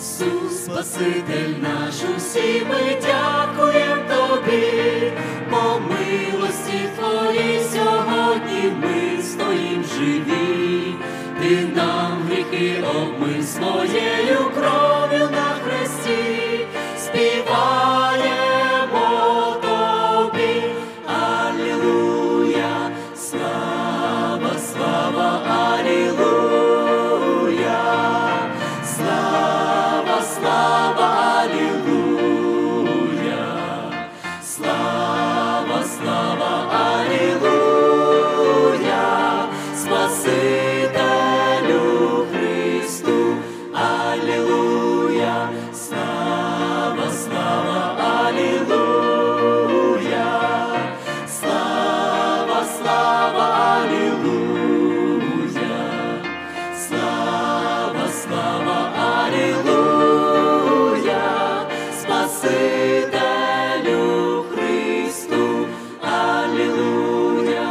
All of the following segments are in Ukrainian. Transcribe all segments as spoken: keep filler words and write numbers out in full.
Ісус, Спаситель наш, усі ми дякуєм Тобі, по милості Твоїй сьогодні ми стоїм живі. Ти нам гріхи обмив своєю кров'ю на хресті, співаємо Тобі, алілуя, слава, слава, алілуя, слава, слава, алілуя, слава, слава, алілуя, Спасителю Христу, алілуя, слава, слава, алілуя, слава, слава, алілуя, слава, слава, алілуя, Спасителю Христу, алілуя.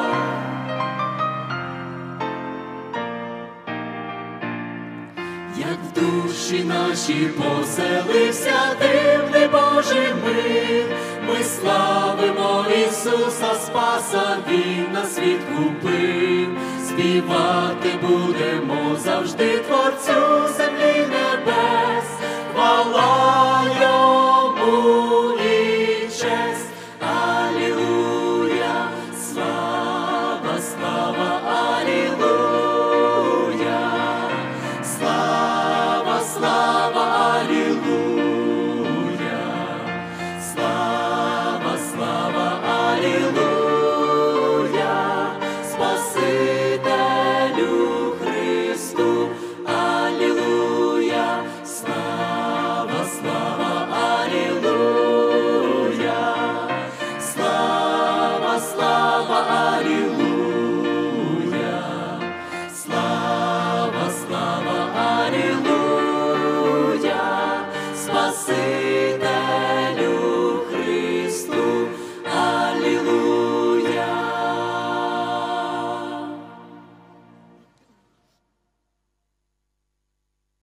Як в душі наші поселився дивний Божий мир, ми славимо Ісуса Спаса, Він на світ купив. Співати будемо завжди Творцю.